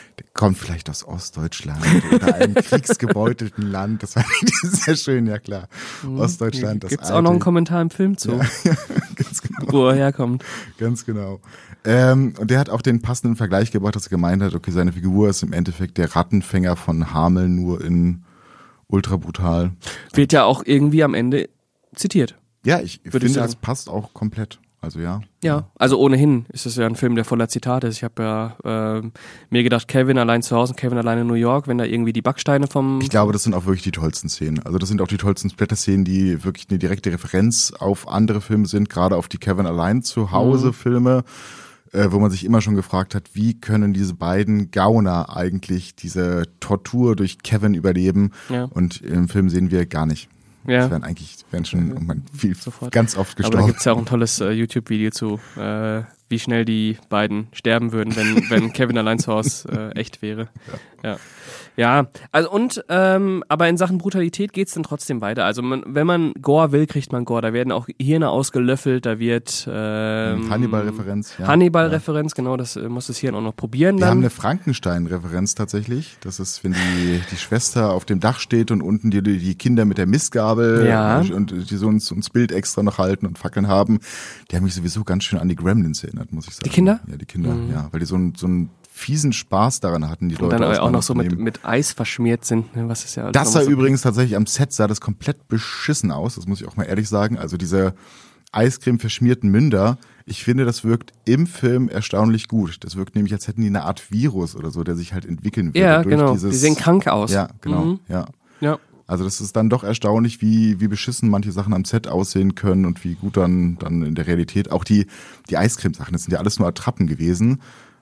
aus Ostdeutschland oder einem kriegsgebeutelten Land. Das war sehr schön, ja klar. Ostdeutschland, das Gibt's auch noch einen Kommentar im Film zu, ja, ganz genau. wo er herkommt. Ganz genau. Und der hat auch den passenden Vergleich gebracht, dass er gemeint hat, okay, seine Figur ist im Endeffekt der Rattenfänger von Hameln, nur in ultra brutal. Wird ja auch irgendwie am Ende zitiert. Ja, ich finde, das passt auch komplett. Also ja. Ja, also ohnehin ist es ja ein Film, der voller Zitate ist. Ich habe ja mir gedacht, Kevin allein zu Hause und Kevin allein in New York, wenn da irgendwie die Backsteine Ich glaube, das sind auch wirklich die tollsten Szenen. Also das sind auch die tollsten Splatter-Szenen, die wirklich eine direkte Referenz auf andere Filme sind, gerade auf die Kevin allein zu Hause Filme, wo man sich immer schon gefragt hat, wie können diese beiden Gauner eigentlich diese Tortur durch Kevin überleben? Ja. Und im Film sehen wir gar nicht. Ja. Das wären schon ganz oft gestorben. Aber da gibt's ja auch ein tolles YouTube-Video zu, wie schnell die beiden sterben würden, wenn Kevin allein zu Hause echt wäre. Ja, also aber in Sachen Brutalität geht's dann trotzdem weiter. Also wenn man Gore will, kriegt man Gore. Da werden auch Hirne ausgelöffelt, da wird Hannibal-Referenz. Ja. Hannibal-Referenz, genau, das muss das Hirn auch noch probieren. Wir haben eine Frankenstein-Referenz tatsächlich. Das ist, wenn die Schwester auf dem Dach steht und unten die Kinder mit der Mistgabel und die so uns Bild extra noch halten und Fackeln haben. Die haben mich sowieso ganz schön an die Gremlins erinnert, muss ich sagen. Die Kinder? Ja, die Kinder, ja. Weil die so einen fiesen Spaß daran hatten, die Leute. Und dann auch noch so mit Eis verschmiert sind, ne? Was ist ja. Das sah übrigens tatsächlich am Set, sah das komplett beschissen aus, das muss ich auch mal ehrlich sagen. Also diese Eiscreme verschmierten Münder. Ich finde, das wirkt im Film erstaunlich gut. Das wirkt nämlich, als hätten die eine Art Virus oder so, der sich halt entwickeln würde. Ja, durch genau. Die sehen krank aus. Ja, genau. Ja. Also das ist dann doch erstaunlich, wie beschissen manche Sachen am Set aussehen können und wie gut dann in der Realität. Auch die Eiscreme-Sachen, das sind ja alles nur Attrappen gewesen.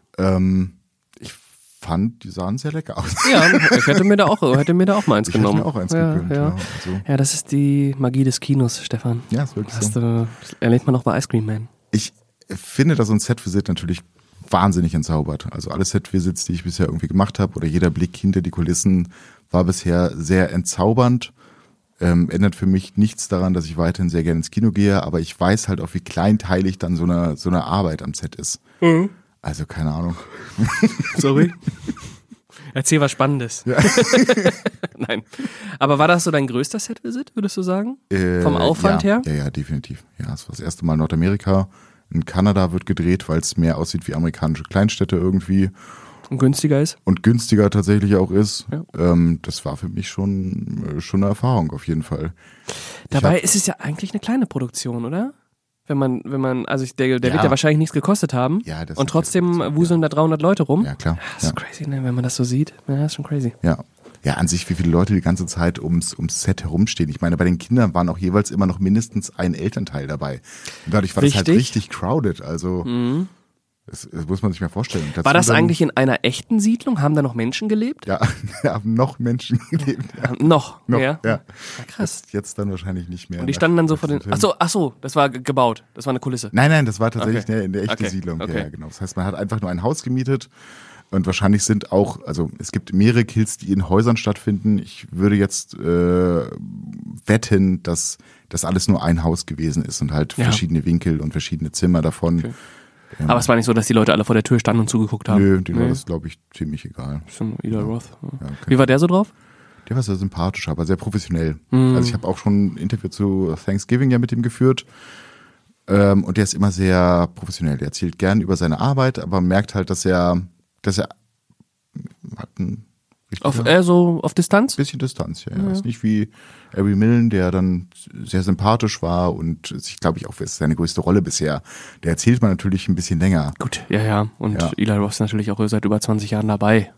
Ich fand, die sahen sehr lecker aus. Ja, ich hätte mir da auch mal eins genommen. Ich hätte mir auch eins gegönnt. Ja. Also. Ja, das ist die Magie des Kinos, Stefan. Ja, ist wirklich so. Das erlebt man auch bei Ice Cream Man. Ich finde, dass uns Set-Visit natürlich wahnsinnig entzaubert. Also alle Set-Visits, die ich bisher irgendwie gemacht habe oder jeder Blick hinter die Kulissen war bisher sehr entzaubernd. Ändert für mich nichts daran, dass ich weiterhin sehr gerne ins Kino gehe, aber ich weiß halt auch, wie kleinteilig dann so eine Arbeit am Set ist. Mhm. Also keine Ahnung. Sorry. Erzähl was Spannendes. Ja. Nein. Aber war das so dein größter Set-Visit, würdest du sagen? Vom Aufwand her? Ja, definitiv. Ja, es war das erste Mal in Nordamerika. In Kanada wird gedreht, weil es mehr aussieht wie amerikanische Kleinstädte irgendwie. Und günstiger ist? Und günstiger tatsächlich auch ist. Ja. Das war für mich schon eine Erfahrung auf jeden Fall. Dabei ist es ja eigentlich eine kleine Produktion, oder? Wenn man, also der wird ja wahrscheinlich nichts gekostet haben. Ja, das und trotzdem wuseln da 300 Leute rum. Ja, klar. Das ist crazy, ne? Wenn man das so sieht. Ja, das ist schon crazy. Ja, an sich, wie viele Leute die ganze Zeit ums Set herumstehen. Ich meine, bei den Kindern waren auch jeweils immer noch mindestens ein Elternteil dabei. Und dadurch war das halt richtig crowded. Also, das muss man sich mal vorstellen. War das eigentlich in einer echten Siedlung? Haben da noch Menschen gelebt? Ja, haben noch Menschen gelebt. Ja. Noch, ja. Ja, krass. Jetzt dann wahrscheinlich nicht mehr. Und die standen dann so vor den. Ach so, das war gebaut. Das war eine Kulisse. Nein, das war tatsächlich in der echten Siedlung. Okay. Ja, genau. Das heißt, man hat einfach nur ein Haus gemietet. Und wahrscheinlich sind auch, also es gibt mehrere Kills, die in Häusern stattfinden. Ich würde jetzt wetten, dass das alles nur ein Haus gewesen ist und halt verschiedene Winkel und verschiedene Zimmer davon. Okay. Aber es war nicht so, dass die Leute alle vor der Tür standen und zugeguckt haben? Nö, denen war das, glaube ich, ziemlich egal. Schon Eli Roth. Ja. Wie war der so drauf? Der war sehr sympathisch, aber sehr professionell. Also ich habe auch schon ein Interview zu Thanksgiving ja mit ihm geführt. Und der ist immer sehr professionell. Der erzählt gern über seine Arbeit, aber merkt halt, dass er hat ein auf Distanz? Bisschen Distanz, ja. Ist nicht wie Ari Millen, der dann sehr sympathisch war und sich, glaube ich, auch ist seine größte Rolle bisher. Der erzählt man natürlich ein bisschen länger. Gut, ja. Und Eli Roth ist natürlich auch seit über 20 Jahren dabei.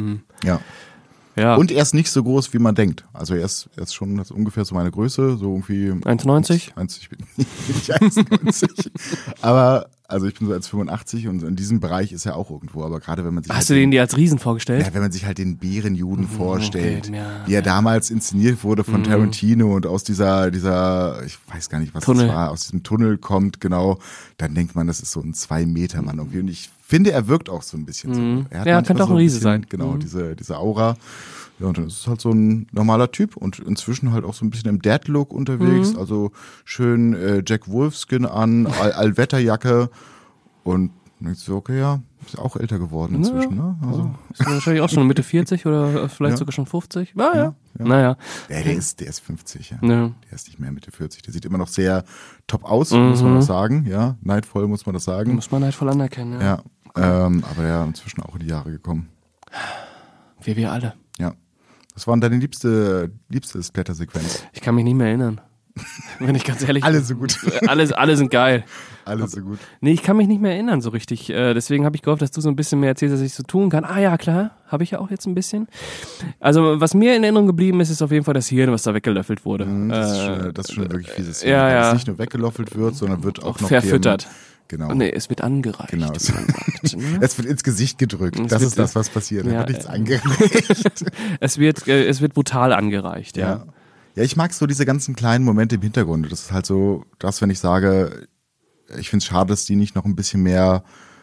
Ja. Und er ist nicht so groß, wie man denkt. Also er ist schon ungefähr so meine Größe, so irgendwie 1,90? Ich bin nicht 1,90. Aber also ich bin so 1,85 und in diesem Bereich ist er auch irgendwo. Aber gerade wenn man sich Hast du den dir als Riesen vorgestellt? Ja, wenn man sich halt den Bärenjuden vorstellt, wie er damals inszeniert wurde von Tarantino und aus dieser, ich weiß gar nicht, was Tunnel. das war, aus diesem Tunnel kommt, genau, dann denkt man, das ist so ein 2-Meter-Mann irgendwie. Und ich finde, er wirkt auch so ein bisschen so. Er hat könnte auch ein Riese sein. Genau, diese Aura. Ja, und dann ist es halt so ein normaler Typ und inzwischen halt auch so ein bisschen im Dad-Look unterwegs. Also schön Jack Wolfskin an, Allwetterjacke und denkst so, okay, ja, ist auch älter geworden inzwischen. Ne? Also. Ist wahrscheinlich auch schon Mitte 40 oder vielleicht sogar schon 50. Naja. Ja, der ist 50, ja. Der ist nicht mehr Mitte 40. Der sieht immer noch sehr top aus, muss man auch sagen. Ja, neidvoll muss man das sagen. Muss man neidvoll anerkennen, ja. Aber der ist inzwischen auch in die Jahre gekommen. Wie wir alle. Ja. Was war denn deine liebste Splatter-Sequenz? Ich kann mich nicht mehr erinnern. Wenn ich ganz ehrlich bin. Alle so gut. Alle sind geil. Alle so gut. Nee, ich kann mich nicht mehr erinnern so richtig. Deswegen habe ich gehofft, dass du so ein bisschen mehr erzählst, dass ich so tun kann. Ah ja, klar, habe ich ja auch jetzt ein bisschen. Also was mir in Erinnerung geblieben ist, ist auf jeden Fall das Hirn, was da weggelöffelt wurde. Das ist schon wirklich fieses Hirn. Ja. Dass es nicht nur weggelöffelt wird, sondern wird auch noch verfüttert. Genau. Nee, es wird angereicht. Genau. Es wird ins Gesicht gedrückt. Das ist das, was passiert. Da wird nichts angereicht. Es wird brutal angereicht, ja. Ja, ich mag so diese ganzen kleinen Momente im Hintergrund. Das ist halt so, wenn ich sage, ich finde es schade, dass die nicht noch ein bisschen mehr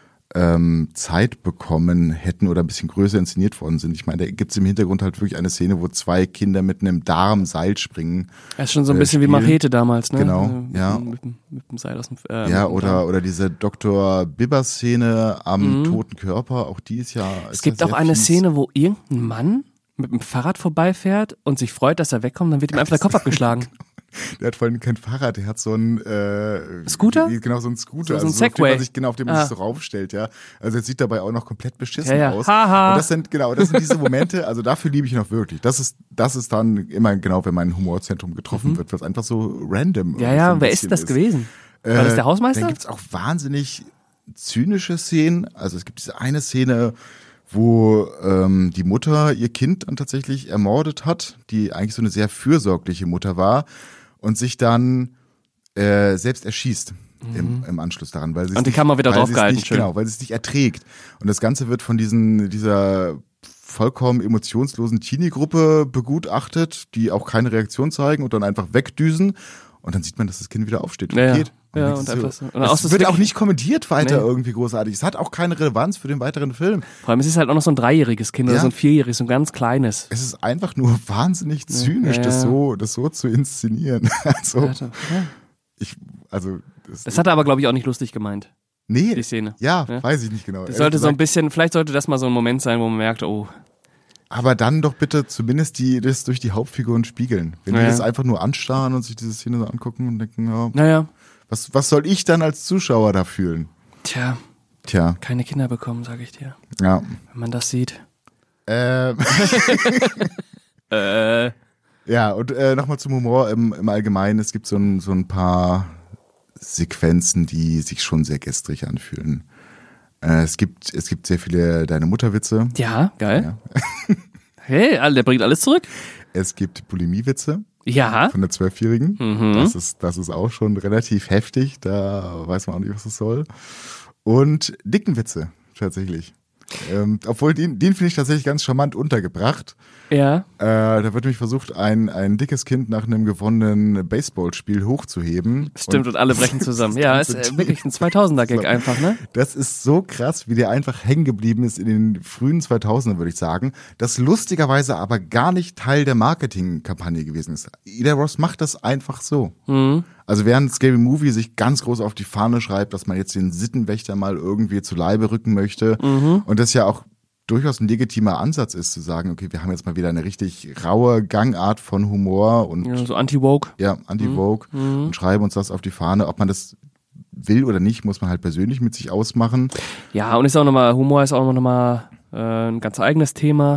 Zeit bekommen hätten oder ein bisschen größer inszeniert worden sind. Ich meine, da gibt es im Hintergrund halt wirklich eine Szene, wo 2 Kinder mit einem Darm Seil springen. Das ist schon so ein bisschen spielen. Wie Machete damals, ne? Genau, Mit dem Seil aus dem oder diese Dr. Bibber-Szene am toten Körper, auch die ist ja... Es gibt auch eine Szene, wo irgendein Mann mit dem Fahrrad vorbeifährt und sich freut, dass er wegkommt, dann wird ihm einfach der Kopf abgeschlagen. Der hat vor allem kein Fahrrad, der hat so einen Scooter? Genau, so einen Scooter. So ein Segway. Auf dem man sich so raufstellt, ja. Also er sieht dabei auch noch komplett beschissen aus. Haha. Und das sind diese Momente, also dafür liebe ich ihn auch wirklich. Das ist dann immer genau, wenn mein Humorzentrum getroffen wird, was einfach so random Ja, wer ist das gewesen? War das der Hausmeister? Dann gibt's auch wahnsinnig zynische Szenen. Also es gibt diese eine Szene, wo die Mutter ihr Kind dann tatsächlich ermordet hat, die eigentlich so eine sehr fürsorgliche Mutter war und sich dann selbst erschießt im Anschluss daran. Weil sie und die Kamera wieder draufgehalten. Genau, weil sie es nicht erträgt. Und das Ganze wird von dieser vollkommen emotionslosen Teenie-Gruppe begutachtet, die auch keine Reaktion zeigen und dann einfach wegdüsen. Und dann sieht man, dass das Kind wieder aufsteht und geht. Ja, und einfach so. Und es wird auch nicht kommentiert weiter irgendwie großartig. Es hat auch keine Relevanz für den weiteren Film. Vor allem, es ist halt auch noch so ein 3-jähriges Kind oder so ein 4-jähriges, so ein ganz kleines. Es ist einfach nur wahnsinnig zynisch, das so zu inszenieren. Das hat er aber, glaube ich, auch nicht lustig gemeint. Nee, die Szene. Ja, weiß ich nicht genau. Das sollte so ein bisschen, vielleicht sollte das mal so ein Moment sein, wo man merkt, aber dann doch bitte zumindest das durch die Hauptfiguren spiegeln. Wenn die das einfach nur anstarren und sich diese Szene so angucken und denken, was soll ich dann als Zuschauer da fühlen? Tja. Keine Kinder bekommen, sage ich dir. Ja. Wenn man das sieht. Ja, und nochmal zum Humor im Allgemeinen. Es gibt so ein paar Sequenzen, die sich schon sehr gestrig anfühlen. Es gibt sehr viele Deine Mutter-Witze. Ja, geil. Ja. Hey, der bringt alles zurück. Es gibt Bulimie-Witze. Ja. Von der 12-Jährigen. Mhm. Das ist auch schon relativ heftig. Da weiß man auch nicht, was das soll. Und Dickenwitze, tatsächlich. Obwohl, den finde ich tatsächlich ganz charmant untergebracht. Ja. Da wird nämlich versucht, ein dickes Kind nach einem gewonnenen Baseballspiel hochzuheben. Stimmt, und alle brechen zusammen. Ja, ist wirklich ein 2000er-Gag einfach, ne? Das ist so krass, wie der einfach hängen geblieben ist in den frühen 2000ern, würde ich sagen. Das lustigerweise aber gar nicht Teil der Marketingkampagne gewesen ist. Eli Roth macht das einfach so. Mhm. Also während Scary Movie sich ganz groß auf die Fahne schreibt, dass man jetzt den Sittenwächter mal irgendwie zu Leibe rücken möchte und das ja auch durchaus ein legitimer Ansatz ist, zu sagen, okay, wir haben jetzt mal wieder eine richtig raue Gangart von Humor und so Anti-Woke. Ja, Anti-Woke und schreiben uns das auf die Fahne. Ob man das will oder nicht, muss man halt persönlich mit sich ausmachen. Ja, und Humor ist auch nochmal ein ganz eigenes Thema.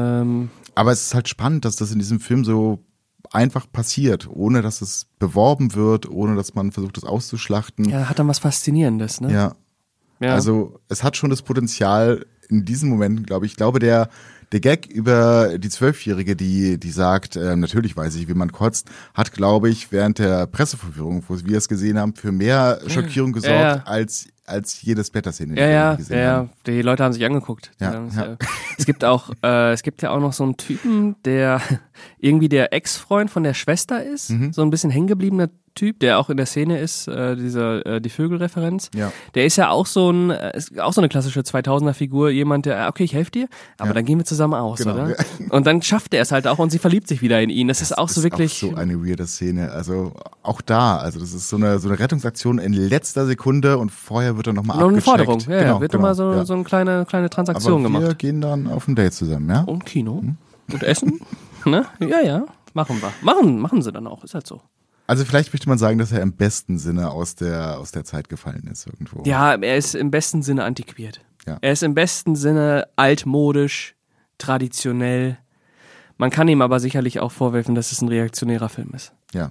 Aber es ist halt spannend, dass das in diesem Film so einfach passiert, ohne dass es beworben wird, ohne dass man versucht, das auszuschlachten. Ja, hat dann was Faszinierendes, ne? Ja. Also es hat schon das Potenzial in diesem Moment, glaube ich. Der Gag über die 12-Jährige, die sagt, natürlich weiß ich, wie man kotzt, hat, glaube ich, während der Presseverführung, wo wir es gesehen haben, für mehr Schockierung gesorgt als jede Splatter-Szene, die wir gesehen haben. Die Leute haben sich angeguckt. Es gibt ja auch noch so einen Typen, der irgendwie der Ex-Freund von der Schwester ist, so ein bisschen hängengebliebener Typ, der auch in der Szene ist, die Vögel-Referenz. Ja. Der ist ja auch so eine klassische 2000er-Figur, jemand, der, okay, ich helfe dir, aber dann gehen wir zusammen aus, oder? Und dann schafft er es halt auch und sie verliebt sich wieder in ihn. Das ist auch so wirklich. Auch so eine weirde Szene. Also auch da, das ist so eine Rettungsaktion in letzter Sekunde und vorher wird dann nochmal abgecheckt. Eine Forderung, wird nochmal so eine kleine Transaktion gemacht. Wir gehen dann auf ein Date zusammen, ja? Und Kino. Und Essen. Ne? Ja, machen wir. Machen sie dann auch, ist halt so. Also vielleicht möchte man sagen, dass er im besten Sinne aus der Zeit gefallen ist irgendwo. Ja, er ist im besten Sinne antiquiert. Ja. Er ist im besten Sinne altmodisch, traditionell. Man kann ihm aber sicherlich auch vorwerfen, dass es ein reaktionärer Film ist. Ja.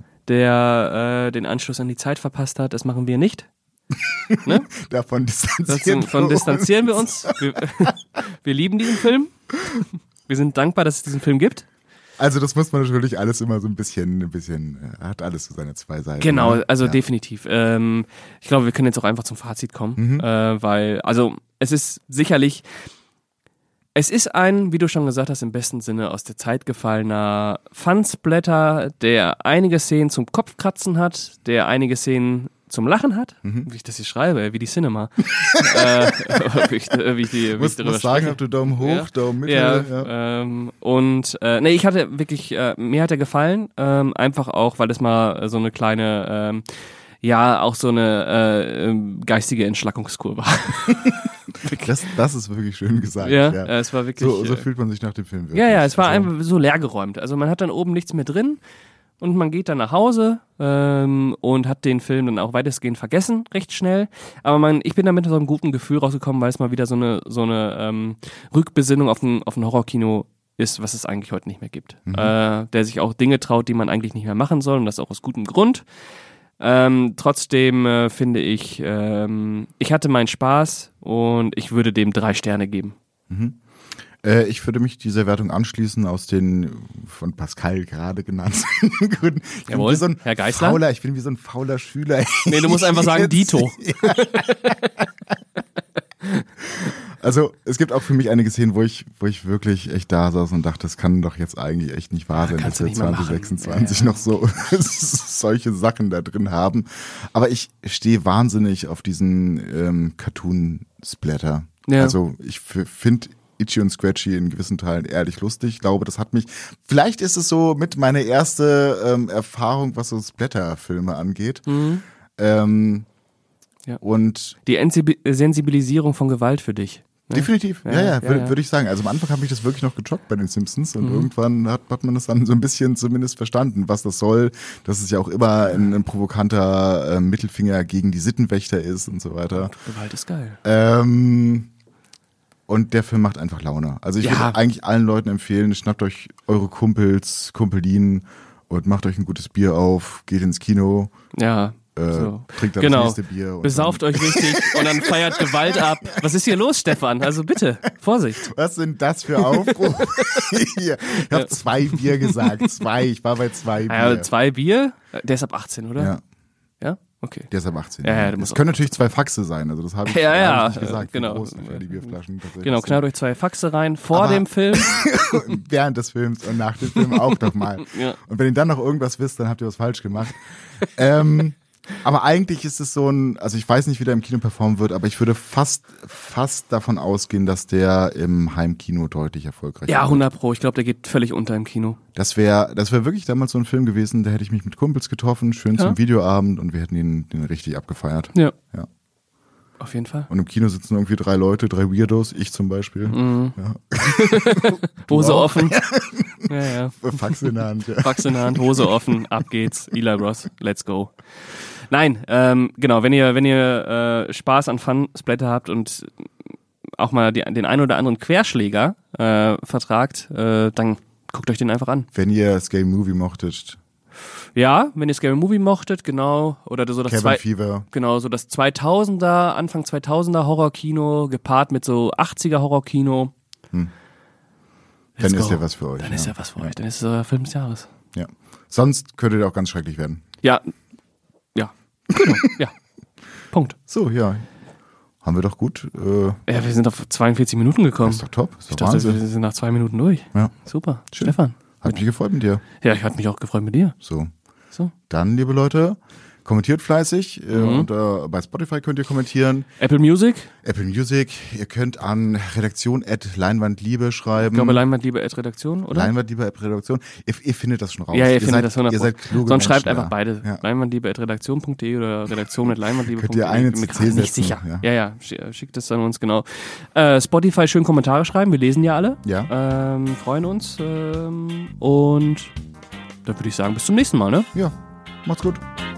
Der den Anschluss an die Zeit verpasst hat. Das machen wir nicht. Ne? Davon distanzieren wir uns. Wir lieben diesen Film. Wir sind dankbar, dass es diesen Film gibt. Also das muss man natürlich alles immer so ein bisschen, hat alles so seine zwei Seiten. Genau, also definitiv. Ich glaube, wir können jetzt auch einfach zum Fazit kommen, weil, es ist sicherlich, es ist ein, wie du schon gesagt hast, im besten Sinne aus der Zeit gefallener Fun-Splatter, der einige Szenen zum Kopfkratzen hat, der einige Szenen zum Lachen hat, wie ich das hier schreibe, wie die Cinema. Wie ich darüber sagen, ob du Daumen hoch, Daumen mittel. Ich hatte wirklich, mir hat er gefallen, einfach auch, weil es mal so eine kleine, so eine geistige Entschlackungskur war. Das ist wirklich schön gesagt. Ja. Es war wirklich. So fühlt man sich nach dem Film wirklich. Ja, es war einfach so leergeräumt. Also man hat dann oben nichts mehr drin. Und man geht dann nach Hause und hat den Film dann auch weitestgehend vergessen, recht schnell. Aber ich bin da mit so einem guten Gefühl rausgekommen, weil es mal wieder so eine Rückbesinnung auf ein Horrorkino ist, was es eigentlich heute nicht mehr gibt. Der sich auch Dinge traut, die man eigentlich nicht mehr machen soll und das auch aus gutem Grund. Trotzdem finde ich, ich hatte meinen Spaß und ich würde dem 3 Sterne geben. Ich würde mich dieser Wertung anschließen aus den von Pascal gerade genannten Gründen. Jawohl, so Herr Geisler. Ich bin wie so ein fauler Schüler. Nee, du musst einfach sagen Dito. Also es gibt auch für mich einige Szenen, wo ich wirklich echt da saß und dachte, das kann doch jetzt eigentlich echt nicht wahr sein, dass wir 2026 noch so solche Sachen da drin haben. Aber ich stehe wahnsinnig auf diesen Cartoon-Splatter. Ja. Also ich finde Itchy und Scratchy in gewissen Teilen ehrlich lustig. Ich glaube, das hat mich, vielleicht ist es so mit meine erste Erfahrung, was so Splatter-Filme angeht. Ja. Und die Sensibilisierung von Gewalt für dich. Ne? Definitiv, würde ich sagen. Also am Anfang habe ich das wirklich noch gejoggt bei den Simpsons und irgendwann hat man das dann so ein bisschen zumindest verstanden, was das soll, dass es ja auch immer ein provokanter Mittelfinger gegen die Sittenwächter ist und so weiter. Gewalt ist geil. Und der Film macht einfach Laune. Also ich würde eigentlich allen Leuten empfehlen, schnappt euch eure Kumpelinen und macht euch ein gutes Bier auf, geht ins Kino. Ja. Trinkt dann das nächste Bier. Und besauft euch richtig und dann feiert Gewalt ab. Was ist hier los, Stefan? Also bitte, Vorsicht. Was sind das für Aufrufe? Ich habe 2 Bier gesagt. 2, ich war bei 2 Bier. Ja, 2 Bier? Der ist ab 18, oder? Ja. Ja? Okay. Der ist ab 18. Ja, es können natürlich 2 Faxe sein, also das habe ich nicht gesagt. Genau. Wie groß die Bierflaschen tatsächlich genau, knallt euch 2 Faxe rein vor dem Film. Während des Films und nach dem Film auch nochmal. Ja. Und wenn ihr dann noch irgendwas wisst, dann habt ihr was falsch gemacht. Aber eigentlich ist es so also ich weiß nicht, wie der im Kino performen wird, aber ich würde fast davon ausgehen, dass der im Heimkino deutlich erfolgreicher wird. Ja, 100%. Ich glaube, der geht völlig unter im Kino. Das wäre wirklich damals so ein Film gewesen, da hätte ich mich mit Kumpels getroffen, schön zum Videoabend und wir hätten den richtig abgefeiert. Ja. Auf jeden Fall. Und im Kino sitzen irgendwie 3 Leute, 3 Weirdos, ich zum Beispiel. Ja. Hose offen. Ja. Fax in der Hand. Ja. Fax in der Hand, Hose offen, ab geht's. Eli Roth, let's go. Nein, genau, wenn ihr Spaß an Fun-Splatter habt und auch mal den einen oder anderen Querschläger vertragt, dann guckt euch den einfach an. Wenn ihr Scary Movie mochtet. Ja, wenn ihr Scary Movie mochtet, genau, oder so das genau, so das 2000er, Anfang 2000er Horrorkino gepaart mit so 80er Horrorkino. Dann ist ja was für euch. Dann ist ja was für euch, dann ist es Film des Jahres. Ja. Sonst könnte der auch ganz schrecklich werden. Ja. Genau, ja. Punkt. So, ja. Haben wir doch gut. Ja, wir sind auf 42 Minuten gekommen. Das ist doch top. Ich dachte, wir sind nach 2 Minuten durch. Ja. Super. Schön. Stefan. Hat mich gefreut mit dir. Ja, ich hatte mich auch gefreut mit dir. So. Dann, liebe Leute, kommentiert fleißig. Und bei Spotify könnt ihr kommentieren. Apple Music. Ihr könnt an redaktion@leinwandliebe schreiben. Ich glaube Leinwandliebe@redaktion, oder? Leinwandliebe@redaktion. Ihr findet das schon raus. Ja, ihr findet das 100%. Ihr seid kluge Sonst schreibt Menschen, einfach beide. Ja. Leinwandliebe@redaktion.de oder redaktion@leinwandliebe.de. Könnt ihr eine CC setzen. Nicht sicher. Ja. Schickt es an uns, genau. Spotify schön Kommentare schreiben. Wir lesen ja alle. Ja. Freuen uns. Und dann würde ich sagen, bis zum nächsten Mal, ne? Ja. Macht's gut.